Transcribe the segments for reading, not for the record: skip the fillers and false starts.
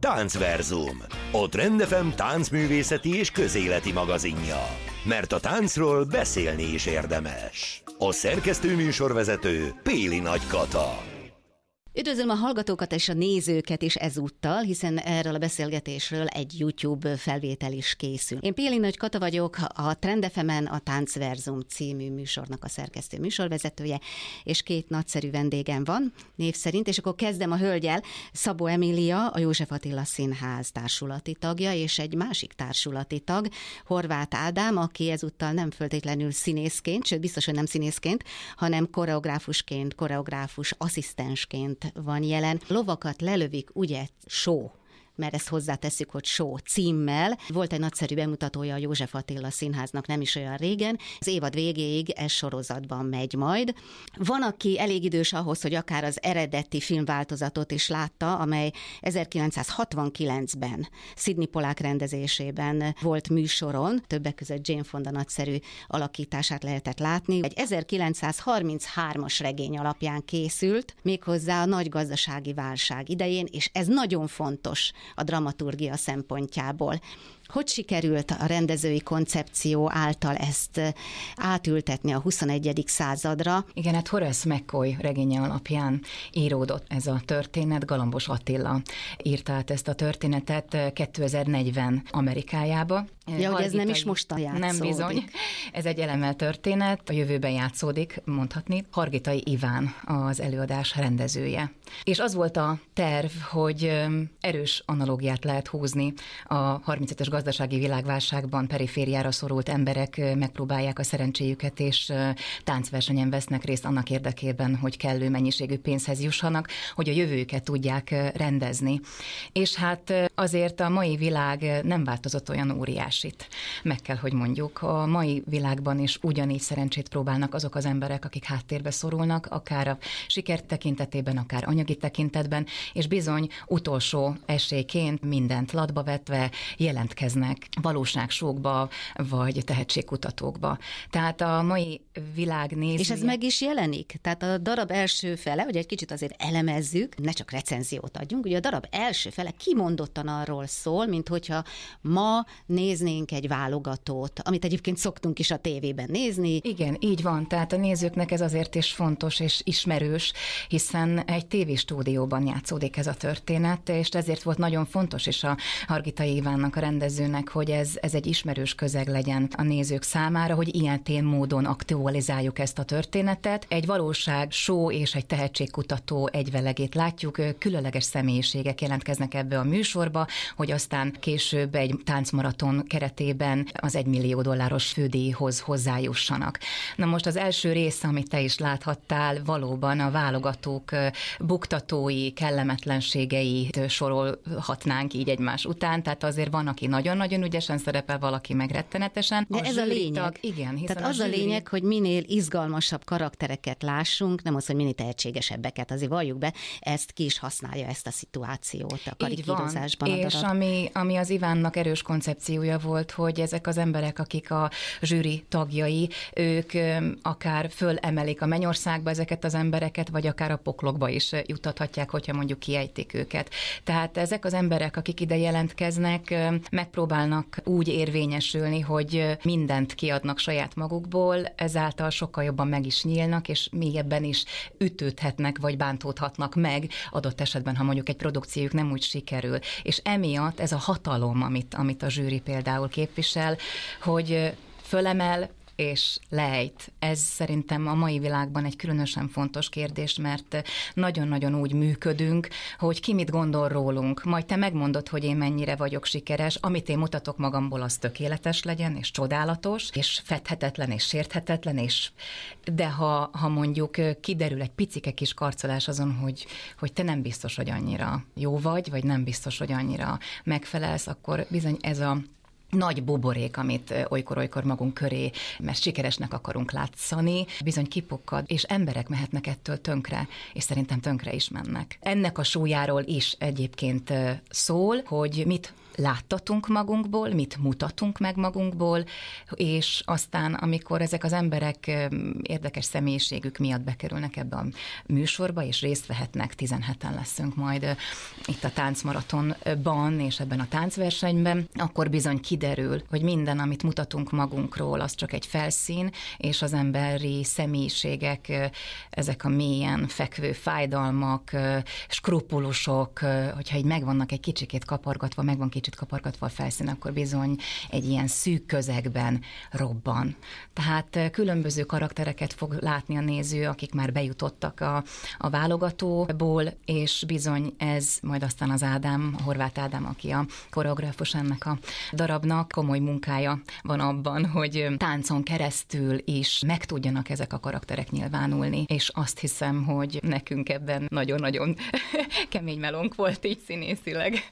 Táncverzum, a Trend FM táncművészeti és közéleti magazinja. Mert a táncról beszélni is érdemes. A szerkesztő műsorvezető Péli Nagy Kata. Üdvözlöm a hallgatókat és a nézőket is ezúttal, hiszen erről a beszélgetésről egy YouTube felvétel is készül. Én Péli Nagy Kata vagyok, a Trend FM-en a Táncverzum című műsornak a szerkesztő műsorvezetője, és két nagyszerű vendégem van név szerint, és akkor kezdem a hölgyel. Szabó Emília, a József Attila Színház társulati tagja, és egy másik társulati tag, Horváth Ádám, aki ezúttal nem feltétlenül színészként, sőt biztos, hogy nem színészként, hanem koreográfusként, koreográfus asszisztensként van jelen. Lovakat lelövik, ugye, show, mert ezt hozzátesszük, hogy show címmel. Volt egy nagyszerű bemutatója a József Attila Színháznak nem is olyan régen. Az évad végéig ez sorozatban megy majd. Van, aki elég idős ahhoz, hogy akár az eredeti filmváltozatot is látta, amely 1969-ben Sidney Pollack rendezésében volt műsoron, többek között Jane Fonda nagyszerű alakítását lehetett látni. Egy 1933-as regény alapján készült, méghozzá a nagy gazdasági válság idején, és ez nagyon fontos a dramaturgia szempontjából. Hogy sikerült a rendezői koncepció által ezt átültetni a 21. századra? Igen, hát Horace McCoy regénye alapján íródott ez a történet. Galambos Attila írta át ezt a történetet 2040 Amerikájába. Ja, hogy ez nem is mostan játszódik. Nem bizony. Ez egy elemel történet, a jövőben játszódik, mondhatni. Hargitai Iván az előadás rendezője. És az volt a terv, hogy erős analógiát lehet húzni a 35-ös gazdasági világválságban perifériára szorult emberek megpróbálják a szerencséjüket, és táncversenyen vesznek részt annak érdekében, hogy kellő mennyiségű pénzhez jussanak, hogy a jövőjüket tudják rendezni. És hát azért a mai világ nem változott olyan óriásit. Meg kell, hogy mondjuk, a mai világban is ugyanígy szerencsét próbálnak azok az emberek, akik háttérbe szorulnak, akár a siker tekintetében, akár anyagi tekintetben, és bizony utolsó esélyként mindent latba vetve jelentkeznek valóságsókba, vagy tehetségkutatókba. Tehát a mai világ nézője... És ez meg is jelenik? Tehát a darab első fele, hogy egy kicsit azért elemezzük, ne csak recenziót adjunk, ugye a darab első fele kimondottan arról szól, mint hogyha ma néznénk egy válogatót, amit egyébként szoktunk is a tévében nézni. Igen, így van. Tehát a nézőknek ez azért is fontos és ismerős, hiszen egy tévéstúdióban játszódik ez a történet, és ezért volt nagyon fontos is a Hargitai Ivánnak, a rendezőnek, hogy ez egy ismerős közeg legyen a nézők számára, hogy ilyen módon aktualizáljuk ezt a történetet. Egy valóság show és egy tehetségkutató egyvelegét látjuk, különleges személyiségek jelentkeznek ebbe a műsorba, hogy aztán később egy táncmaraton keretében az $1 millió fődíjhoz hozzájussanak. Na most az első rész, amit te is láthattál, valóban a válogatók buktatói, kellemetlenségeit sorolhatnánk így egymás után, tehát azért van, aki nagyon-nagyon ügyesen szerepel, valaki meg rettenetesen. De ez a lényeg. Igen, hiszen tehát az a lényeg, hogy minél izgalmasabb karaktereket lássunk, nem az, hogy minél tehetségesebbeket, azért valljuk be, ezt ki is használja, ezt a szituációt a karikírozásban. És ami az Ivánnak erős koncepciója volt, hogy ezek az emberek, akik a zsűri tagjai, ők akár fölemelik a mennyországba ezeket az embereket, vagy akár a poklokba is juttathatják, hogyha mondjuk kiejtik őket. Tehát ezek az emberek, akik ide jelentkeznek, megpróbálnak úgy érvényesülni, hogy mindent kiadnak saját magukból, ezáltal sokkal jobban meg is nyílnak, és még ebben is ütődhetnek, vagy bántódhatnak meg, adott esetben, ha mondjuk egy produkciójuk nem úgy sikerül. És emiatt ez a hatalom, amit a zsűri például képvisel, hogy fölemel, és lejt. Ez szerintem a mai világban egy különösen fontos kérdés, mert nagyon-nagyon úgy működünk, hogy ki mit gondol rólunk. Majd te megmondod, hogy én mennyire vagyok sikeres, amit én mutatok magamból, az tökéletes legyen, és csodálatos, és fedhetetlen, és sérthetetlen, de ha mondjuk kiderül egy picike kis karcolás azon, hogy te nem biztos, hogy annyira jó vagy nem biztos, hogy annyira megfelelsz, akkor bizony ez a nagy buborék, amit olykor-olykor magunk köré, mert sikeresnek akarunk látszani, bizony kipukkad, és emberek mehetnek ettől tönkre, és szerintem tönkre is mennek. Ennek a súlyáról is egyébként szól, hogy mit láttatunk magunkból, mit mutatunk meg magunkból, és aztán, amikor ezek az emberek érdekes személyiségük miatt bekerülnek ebbe a műsorba, és részt vehetnek, 17-en leszünk majd itt a táncmaratonban, és ebben a táncversenyben, akkor bizony kiderül, hogy minden, amit mutatunk magunkról, az csak egy felszín, és az emberi személyiségek, ezek a mélyen fekvő fájdalmak, skrupulusok, hogyha így megvannak egy kicsikét kapargatva, kicsit kapargatva a felszín, akkor bizony egy ilyen szűk közegben robban. Tehát különböző karaktereket fog látni a néző, akik már bejutottak a válogatóból, és bizony ez majd aztán az Ádám, Horváth Ádám, aki a koreográfus ennek a darabnak, komoly munkája van abban, hogy táncon keresztül is meg tudjanak ezek a karakterek nyilvánulni, és azt hiszem, hogy nekünk ebben nagyon-nagyon kemény melónk volt így színészileg.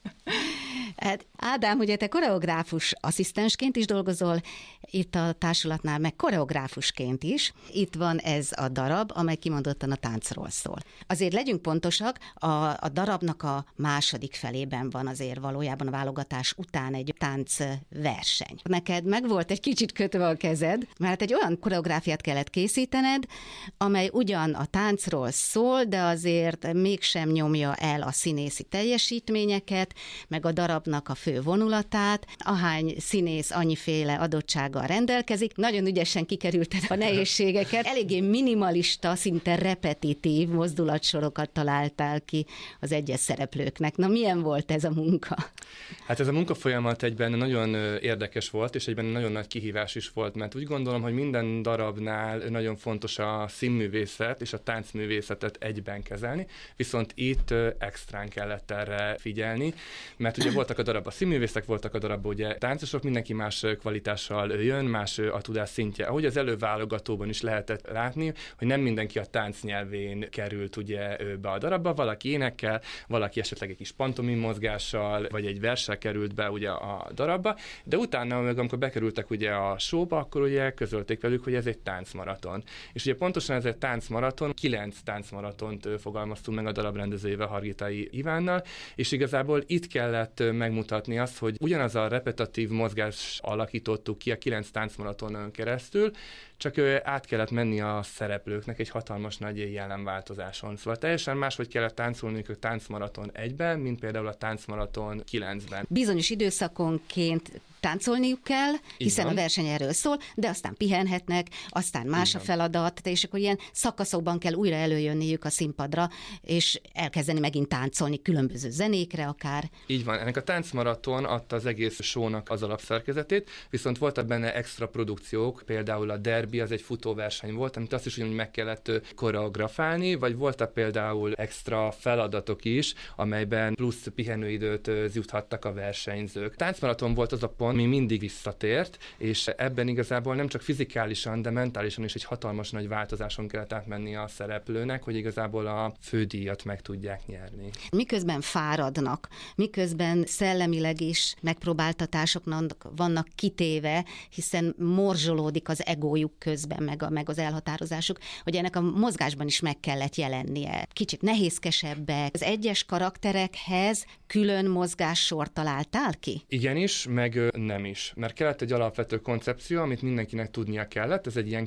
Hát Ádám, ugye te koreográfus asszisztensként is dolgozol itt a társulatnál, meg koreográfusként is. Itt van ez a darab, amely kimondottan a táncról szól. Azért legyünk pontosak, a darabnak a második felében van azért valójában a válogatás után egy táncverseny. Neked meg volt egy kicsit kötve a kezed, mert egy olyan koreográfiát kellett készítened, amely ugyan a táncról szól, de azért mégsem nyomja el a színészi teljesítményeket, meg a darabnak a fő vonulatát. Ahány színész annyiféle adottsággal rendelkezik, nagyon ügyesen kikerülted a nehézségeket. Eléggé minimalista, szinte repetitív mozdulatsorokat találtál ki az egyes szereplőknek. Na, milyen volt ez a munka? Hát ez a munkafolyamat egyben nagyon érdekes volt, és egyben nagyon nagy kihívás is volt, mert úgy gondolom, hogy minden darabnál nagyon fontos a színművészet és a táncművészetet egyben kezelni, viszont itt extrán kellett erre figyelni, mert ugye voltak a darabban színművészek, voltak a darabban ugye táncosok, mindenki más kvalitással jön, más a tudás szintje. Ahogy az előválogatóban is lehetett látni, hogy nem mindenki a tánc nyelvén került ugye be a darabba, valaki énekkel, valaki esetleg egy kis pantomim mozgással, vagy egy verssel került be ugye a darabba, de utána, meg amikor bekerültek ugye a showba, akkor ugye közölték velük, hogy ez egy táncmaraton. És ugye pontosan ez egy táncmaraton, 9 táncmaratont fogalmaztunk meg a darab rendezőjével, Hargitai Ivánnal, és igazából itt kellett megmutatni azt, hogy ugyanaz a repetitív mozgás alakítottuk ki a 9 táncmaratonon keresztül, csak át kellett menni a szereplőknek egy hatalmas nagy jellemváltozáson. Szóval teljesen máshogy kellett táncolni a táncmaraton 1-ben, mint például a táncmaraton 9-ben. Bizonyos időszakonként táncolniuk kell, hiszen a verseny erről szól, de aztán pihenhetnek, aztán más a feladat, és akkor ilyen szakaszokban kell újra előjönniük a színpadra, és elkezdeni megint táncolni különböző zenékre akár. Így van, ennek a táncmaraton adta az egész show-nak az alapszerkezetét, viszont voltak benne extra produkciók, például a derbi, az egy futóverseny volt, amit azt is ugyanúgy meg kellett koreografálni, vagy voltak például extra feladatok is, amelyben plusz pihenőidőt juthattak a versenyzők. Táncmaraton volt az a pont, ami mindig visszatért, és ebben igazából nem csak fizikálisan, de mentálisan is egy hatalmas nagy változáson kellett átmenni a szereplőnek, hogy igazából a fődíjat meg tudják nyerni. Miközben fáradnak, miközben szellemileg is megpróbáltatásoknak vannak kitéve, hiszen morzsolódik az egójuk közben, meg az elhatározásuk, hogy ennek a mozgásban is meg kellett jelennie. Kicsit nehézkesebbek. Az egyes karakterekhez külön mozgássort találtál ki? Igenis, meg nem is. Mert kellett egy alapvető koncepció, amit mindenkinek tudnia kellett. Ez egy ilyen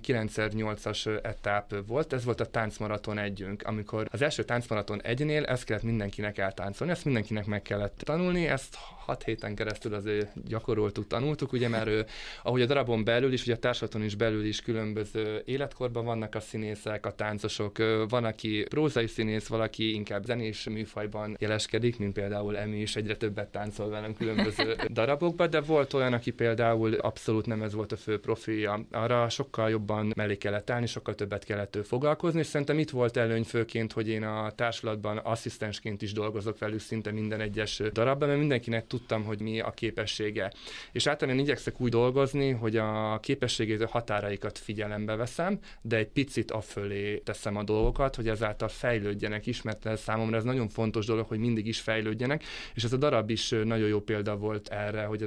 9x8-as etáp volt. Ez volt a táncmaraton 1-ünk. Amikor az első táncmaraton 1-nél ezt kellett mindenkinek eltáncolni, ezt mindenkinek meg kellett tanulni, ezt 6 héten keresztül azért gyakoroltuk, tanultuk, ugye, mert ahogy a darabon belül is, ugye a társulaton is belül is különböző életkorban vannak a színészek, a táncosok, van, aki prózai színész, valaki inkább zenés műfajban jeleskedik, mint például Emi is egyre többet táncol velem különböző darabokban, de volt olyan, aki például abszolút nem ez volt a fő profilja. Arra sokkal jobban mellé kellett állni, sokkal többet kellett foglalkozni, és szerintem itt volt előny főként, hogy én a társulatban asszisztensként is dolgozok velük szinte minden egyes darabban, mert mindenkinek tudtam, hogy mi a képessége. És általában igyekszek úgy dolgozni, hogy a képességét, határaikat figyelembe veszem, de egy picit afölé teszem a dolgokat, hogy ezáltal fejlődjenek is, mert számomra ez nagyon fontos dolog, hogy mindig is fejlődjenek, és ez a darab is nagyon jó példa volt erre, hogy az első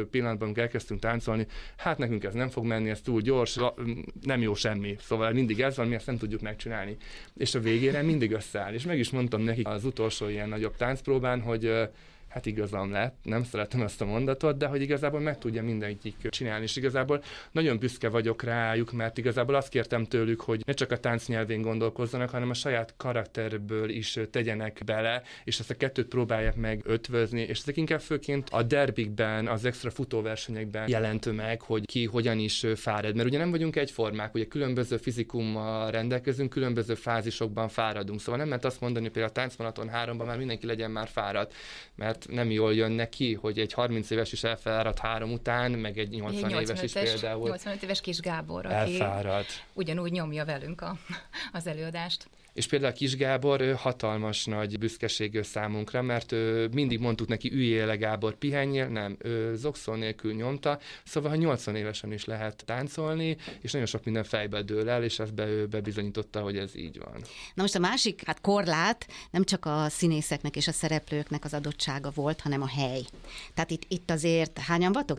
pillanatban, amikor elkezdtünk táncolni, hát nekünk ez nem fog menni, ez túl gyors, nem jó semmi. Szóval mindig ez van, mi ezt nem tudjuk megcsinálni. És a végére mindig összeáll. És meg is mondtam nekik az utolsó ilyen nagyobb táncpróbán, hogy hát igazam lett, nem szeretem ezt a mondatot, de hogy igazából meg tudja mindenki csinálni, és igazából nagyon büszke vagyok rájuk, mert igazából azt kértem tőlük, hogy ne csak a táncnyelvén gondolkozzanak, hanem a saját karakterből is tegyenek bele, és ezt a kettőt próbálják meg ötvözni, és ezek inkább főként a derbikben, az extra futóversenyekben jelent meg, hogy ki hogyan is fárad, mert ugye nem vagyunk egyformák, ugye különböző fizikummal rendelkezünk, különböző fázisokban fáradunk, szóval nem lehet azt mondani, hogy például a táncmaraton 3-ban már mindenki legyen már fáradt, mert nem jól jön neki, hogy egy 30 éves is elfáradt 3 után, meg egy 80 éves is például. 85 éves Kis Gábor, aki elfáradt. Ugyanúgy nyomja velünk az előadást. És például Kis Gábor hatalmas nagy büszkeség számunkra, mert mindig mondtuk neki, üljél le Gábor, pihenjél, nem, zokszó nélkül nyomta, szóval ha 80 évesen is lehet táncolni, és nagyon sok minden fejbe dől el, és ezt bebizonyította, hogy ez így van. Na most a másik korlát nem csak a színészeknek és a szereplőknek az adottsága volt, hanem a hely. Tehát itt azért hányan vagytok?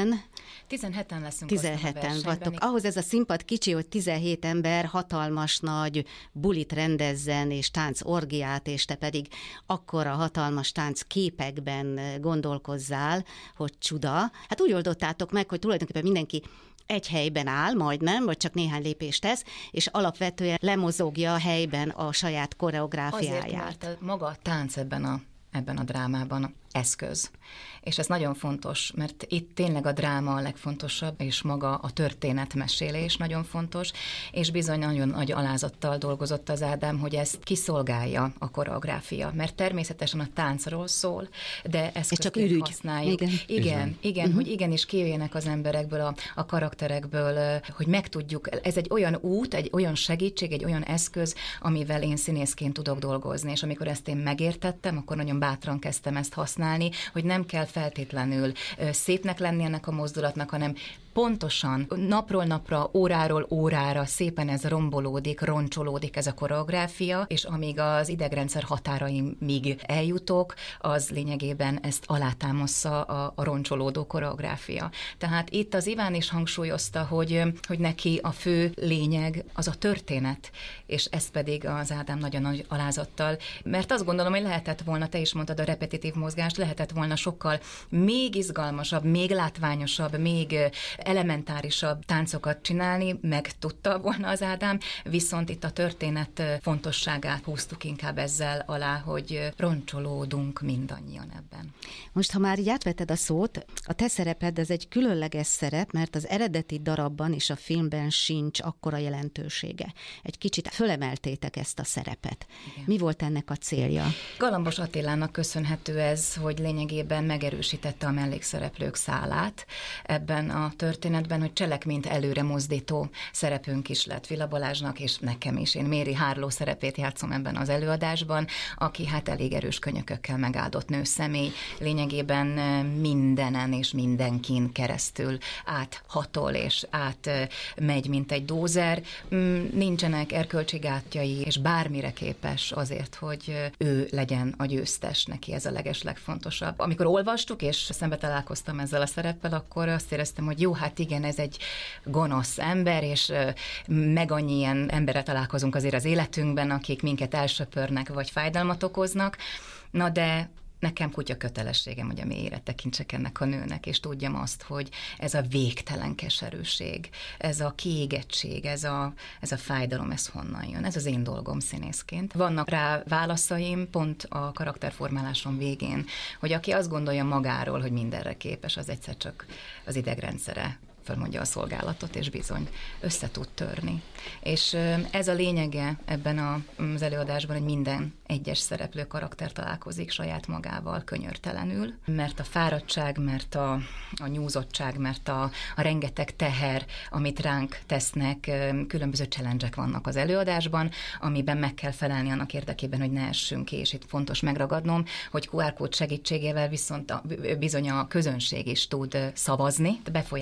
17-en leszünk. 17-en vagytok. Ahhoz ez a színpad kicsi, hogy 17 ember hatalmas nagy bulit rendezzen, és táncorgiát, és te pedig akkora hatalmas tánc képekben gondolkozzál, hogy csuda. Hát úgy oldottátok meg, hogy tulajdonképpen mindenki egy helyben áll, majdnem, vagy csak néhány lépést tesz, és alapvetően lemozogja a helyben a saját koreográfiáját. Azért, mert maga a tánc ebben a drámában eszköz. És ez nagyon fontos, mert itt tényleg a dráma a legfontosabb, és maga a történetmesélés nagyon fontos, és bizony nagyon nagy alázattal dolgozott az Ádám, hogy ezt kiszolgálja a koreográfia, mert természetesen a táncról szól, de eszközként használjuk. Igen, hogy igenis kijöjjenek az emberekből, a karakterekből, hogy megtudjuk, ez egy olyan út, egy olyan segítség, egy olyan eszköz, amivel én színészként tudok dolgozni, és amikor ezt én megértettem, akkor nagyon bátran kezdtem ezt használni, hogy nem kell feltétlenül szépnek lenni ennek a mozdulatnak, hanem pontosan napról napra, óráról órára szépen ez rombolódik, roncsolódik ez a koreográfia, és amíg az idegrendszer határaimig eljutok, az lényegében ezt alátámassza a roncsolódó koreográfia. Tehát itt az Iván is hangsúlyozta, hogy neki a fő lényeg az a történet, és ez pedig az Ádám nagyon nagy alázattal, mert azt gondolom, hogy lehetett volna, te is mondtad a repetitív mozgást, lehetett volna sokkal még izgalmasabb, még látványosabb, még elementárisabb táncokat csinálni, meg tudta volna az Ádám, viszont itt a történet fontosságát húztuk inkább ezzel alá, hogy roncsolódunk mindannyian ebben. Most, ha már így átvetted a szót, a te szereped ez egy különleges szerep, mert az eredeti darabban és a filmben sincs akkora jelentősége. Egy kicsit fölemeltétek ezt a szerepet. Igen. Mi volt ennek a célja? Galambos Attilának köszönhető ez, hogy lényegében megerősítette a mellékszereplők szálát ebben a történetben, hogy cselekményt előre mozdító szerepünk is lett Villa Balázsnak, és nekem is. Én Méri Hárló szerepét játszom ebben az előadásban, aki hát elég erős könyökökkel megáldott nőszemély, lényegében mindenen és mindenkin keresztül áthatol és átmegy, mint egy dózer. Nincsenek erkölcsi gátjai, és bármire képes azért, hogy ő legyen a győztes, neki ez a legfontosabb. Amikor olvastuk, és szembe találkoztam ezzel a szereppel, akkor azt éreztem, hogy jó, hát igen, ez egy gonosz ember, és meg annyi ilyen emberre találkozunk azért az életünkben, akik minket elsöpörnek, vagy fájdalmat okoznak. Na de nekem kutya kötelességem, hogy a mélyére tekintsek ennek a nőnek, és tudjam azt, hogy ez a végtelen keserűség, ez a kiégettség, ez a fájdalom, ez honnan jön. Ez az én dolgom színészként. Vannak rá válaszaim pont a karakterformálásom végén, hogy aki azt gondolja magáról, hogy mindenre képes, az egyszer csak az idegrendszere fölmondja a szolgálatot, és bizony össze tud törni. És ez a lényege ebben az előadásban, hogy minden egyes szereplő karakter találkozik saját magával könyörtelenül, mert a fáradtság, mert a nyúzottság, mert a rengeteg teher, amit ránk tesznek, különböző challenge-ek vannak az előadásban, amiben meg kell felelni annak érdekében, hogy ne essünk ki, és itt fontos megragadnom, hogy QR kód segítségével viszont bizony a közönség is tud szavazni, befolyásolhatja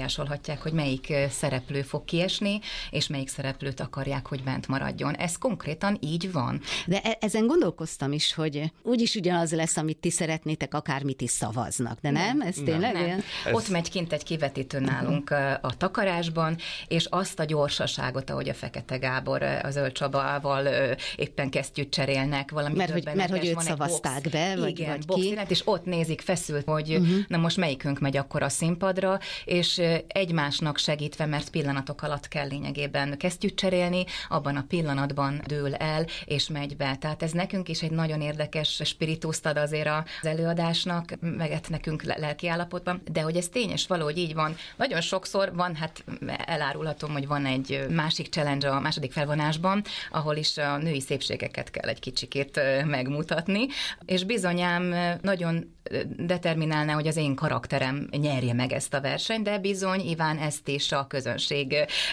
választják, hogy melyik szereplő fog kiesni, és melyik szereplőt akarják, hogy bent maradjon. Ez konkrétan így van. De ezen gondolkoztam is, hogy úgyis ugyanaz lesz, amit ti szeretnétek, akármit is szavaznak, de nem? Ez tényleg olyan? Ott megy kint egy kivetítő nálunk a takarásban, és azt a gyorsaságot, ahogy a Fekete Gábor a Zöld Csabával éppen kesztyűt cserélnek, valami mert hogy őt szavazták be, vagy ki? Jelent, és ott nézik feszült, hogy na most melyikünk megy akkor a színpadra, és egymásnak segítve, mert pillanatok alatt kell lényegében kesztyűt cserélni, abban a pillanatban dől el, és megy be. Tehát ez nekünk is egy nagyon érdekes spirituszt ad azért az előadásnak, meg nekünk lelkiállapotban, de hogy ez tényes, valahogy így van. Nagyon sokszor van, hát elárulhatom, hogy van egy másik challenge a második felvonásban, ahol is a női szépségeket kell egy kicsikét megmutatni, és bizonyám nagyon determinálná, hogy az én karakterem nyerje meg ezt a versenyt, de bizony Iván ezt is a közönség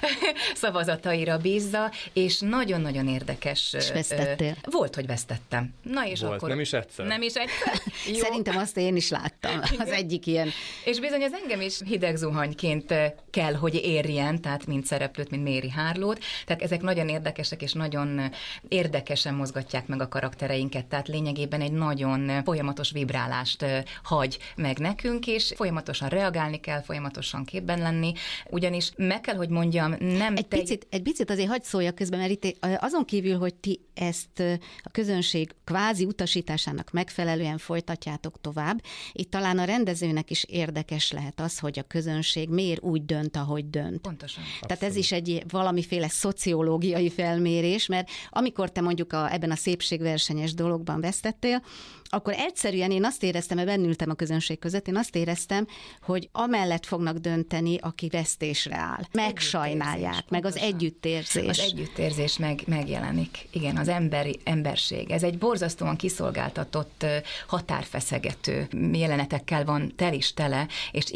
szavazataira bízza, és nagyon-nagyon érdekes. És vesztettél? Volt, hogy vesztettem. Na és volt, akkor... nem is egyszer. Nem is egyszer? Jó. Szerintem azt én is láttam. Az egyik ilyen. És bizony az engem is hideg zuhanyként kell, hogy érjen, tehát mint szereplőt, mint Méri Harlót. Tehát ezek nagyon érdekesek, és nagyon érdekesen mozgatják meg a karaktereinket. Tehát lényegében egy nagyon folyamatos vibrálást hagy meg nekünk, és folyamatosan reagálni kell, folyamatosan képben lenni, ugyanis meg kell, hogy mondjam, nem... Egy picit azért hadd szóljak közben, mert itt azon kívül, hogy ti ezt a közönség kvázi utasításának megfelelően folytatjátok tovább, itt talán a rendezőnek is érdekes lehet az, hogy a közönség miért úgy dönt, ahogy dönt. Pontosan. Tehát ez is egy valamiféle szociológiai felmérés, mert amikor te mondjuk ebben a szépségversenyes dologban vesztettél, akkor egyszerűen én azt éreztem, mert bennültem a közönség között, én azt éreztem, hogy amellett fognak dönteni, aki vesztésre áll. Megsajnálják, meg az együttérzés. Az együttérzés megjelenik. Igen, az emberség. Ez egy borzasztóan kiszolgáltatott, határfeszegető jelenetekkel van tele, és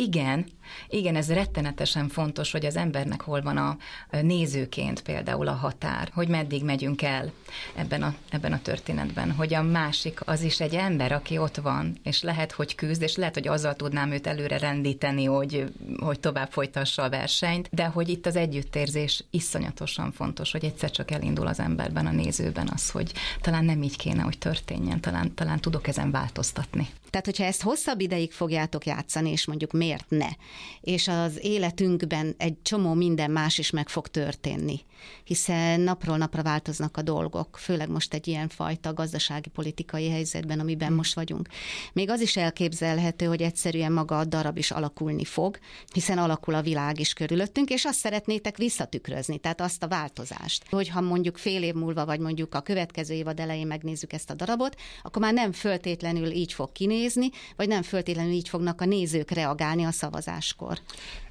igen, ez rettenetesen fontos, hogy az embernek hol van a nézőként például a határ, hogy meddig megyünk el ebben a történetben, hogy a másik az is egy ember, aki ott van, és lehet, hogy küzd, és lehet, hogy azzal tudnám őt előre rendíteni, hogy tovább folytassa a versenyt, de hogy itt az együttérzés iszonyatosan fontos, hogy egyszer csak elindul az emberben, a nézőben az, hogy talán nem így kéne, hogy történjen, talán tudok ezen változtatni. Tehát, hogyha ezt hosszabb ideig fogjátok játszani, és mondjuk miért ne, és az életünkben egy csomó minden más is meg fog történni, hiszen napról napra változnak a dolgok, főleg most egy ilyen fajta gazdasági, politikai helyzetben, amiben most vagyunk. Még az is elképzelhető, hogy egyszerűen maga a darab is alakulni fog, hiszen alakul a világ is körülöttünk, és azt szeretnétek visszatükrözni, tehát azt a változást. Hogyha mondjuk fél év múlva, vagy mondjuk a következő évad elején megnézzük ezt a darabot, akkor már nem föltétlenül így fog kinézni, vagy nem föltétlenül így fognak a nézők reagálni a szavazáskor.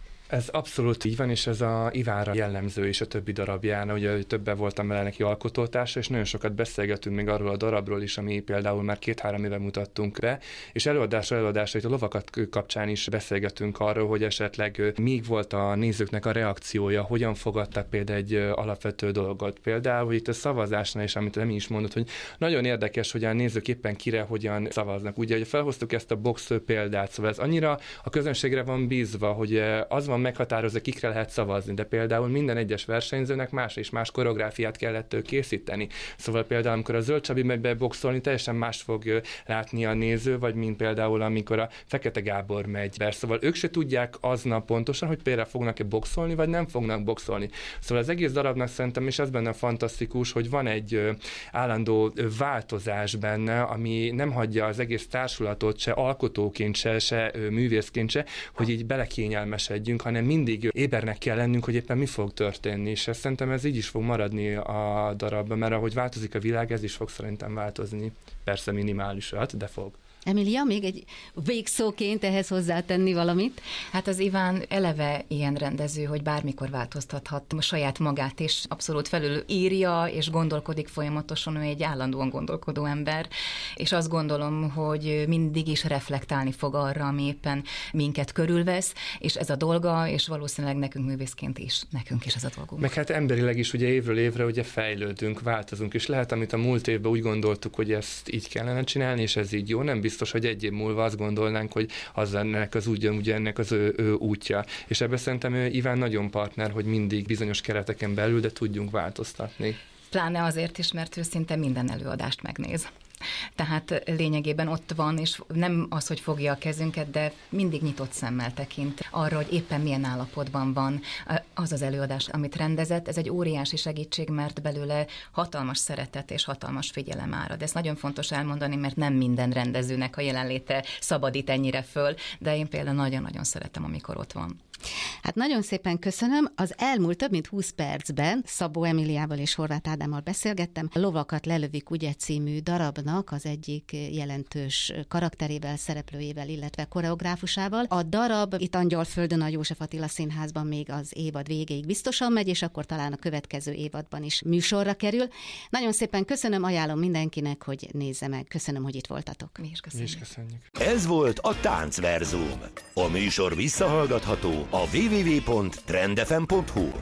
Ez abszolút így van, és ez a Ivánra jellemző is a többi darabján, ugye többen voltam vele neki alkotótársa, és nagyon sokat beszélgetünk még arról a darabról is, ami például már 2-3 éve mutattunk be, és előadásra, itt a lovakat kapcsán is beszélgetünk arról, hogy esetleg még volt a nézőknek a reakciója, hogyan fogadtak például egy alapvető dolgot. Például itt a szavazásnál is, amit Emi is mondott, hogy nagyon érdekes, hogy a nézők éppen kire hogyan szavaznak. Ugye, hogy felhoztuk ezt a box példát, szóval ez annyira a közönségre van bízva, hogy az van meghatározza, kikre lehet szavazni, de például minden egyes versenyzőnek más és más koreográfiát kellett készíteni. Szóval például, amikor a Zöld Csabi megy be boxolni, teljesen más fog látni a néző, vagy mint például, amikor a Fekete Gábor megy be. Szóval ők se tudják aznap pontosan, hogy például fognak-e boxolni, vagy nem fognak boxolni. Szóval az egész darabnak szerintem, és ez benne fantasztikus, hogy van egy állandó változás benne, ami nem hagyja az egész társulatot se alkotóként, se művészként se, hogy így belekényelmesedjünk, hanem mindig ébernek kell lennünk, hogy éppen mi fog történni, és szerintem ez így is fog maradni a darabban, mert ahogy változik a világ, ez is fog szerintem változni. Persze minimálisat, de fog. Emilia, még egy végszóként ehhez hozzátenni valamit? Hát az Iván eleve ilyen rendező, hogy bármikor változtathat saját magát, és abszolút felül írja, és gondolkodik folyamatosan, ő egy állandóan gondolkodó ember, és azt gondolom, hogy mindig is reflektálni fog arra, ami éppen minket körülvesz, és ez a dolga, és valószínűleg nekünk művészként is, nekünk is ez a dolgunk. Meg hát emberileg is ugye évről évre ugye fejlődünk, változunk, és lehet, amit a múlt évben úgy gondoltuk, hogy ezt így kellene csinálni, és ez így jó, nem biztos, biztos, hogy egy év múlva azt gondolnánk, hogy az ennek az ugyanúgy ennek az ő útja. És ebben szerintem Iván nagyon partner, hogy mindig bizonyos kereteken belül, de tudjunk változtatni. Pláne azért is, mert ő szinte minden előadást megnéz. Tehát lényegében ott van, és nem az, hogy fogja a kezünket, de mindig nyitott szemmel tekint arra, hogy éppen milyen állapotban van az az előadás, amit rendezett. Ez egy óriási segítség, mert belőle hatalmas szeretet és hatalmas figyelem árad. Ez nagyon fontos elmondani, mert nem minden rendezőnek a jelenléte szabadít ennyire föl, de én például nagyon-nagyon szeretem, amikor ott van. Hát nagyon szépen köszönöm. Az elmúlt több mint 20 percben Szabó Emiliával és Horváth Ádámmal beszélgettem. A Lovakat lelövik ugye című darabnak az egyik jelentős karakterével, szereplőjével, illetve koreográfusával. A darab itt Angyalföldön, a József Attila Színházban még az évad végéig biztosan megy, és akkor talán a következő évadban is műsorra kerül. Nagyon szépen köszönöm, ajánlom mindenkinek, hogy nézze meg. Köszönöm, hogy itt voltatok. Mi is köszönjük. Ez volt a Táncverzum. A műsor visszahallgatható a www.trendfm.hu.